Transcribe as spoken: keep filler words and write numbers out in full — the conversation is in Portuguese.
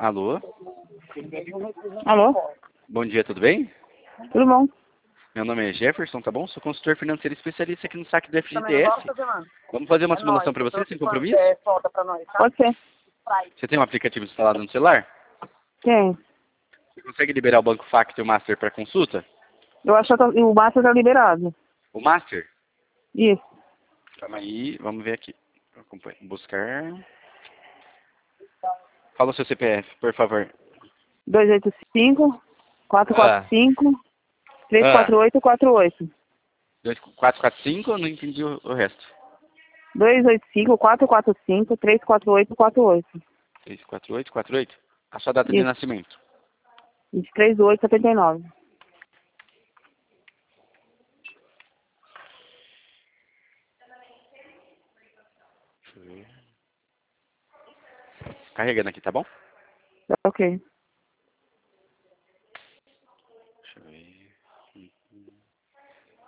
Alô? Alô? Bom dia, tudo bem? Tudo bom? Meu nome é Jefferson, tá bom? Sou consultor financeiro especialista aqui no saque do F G T S. Vamos fazer uma simulação para você, sem compromisso? Pode ser. Você tem um aplicativo instalado no celular? Quem? Você consegue liberar o Banco Facto e o Master para consulta? Eu acho que o Master tá liberado. O Master? Isso. Calma aí, vamos ver aqui. Acompanhe. Buscar. Fala o seu C P F, por favor. dois oito cinco, quatro quatro cinco, três quatro oito quatro oito. dois quatro quatro cinco, eu não entendi o, o resto. dois oito cinco, quatro quatro cinco, três quatro oito quatro oito. três quatro oito quatro oito? A sua data de Isso. nascimento? vinte e três de oito de setenta e nove. Deixa eu ver. Carregando aqui, tá bom? Ok. Deixa eu ver.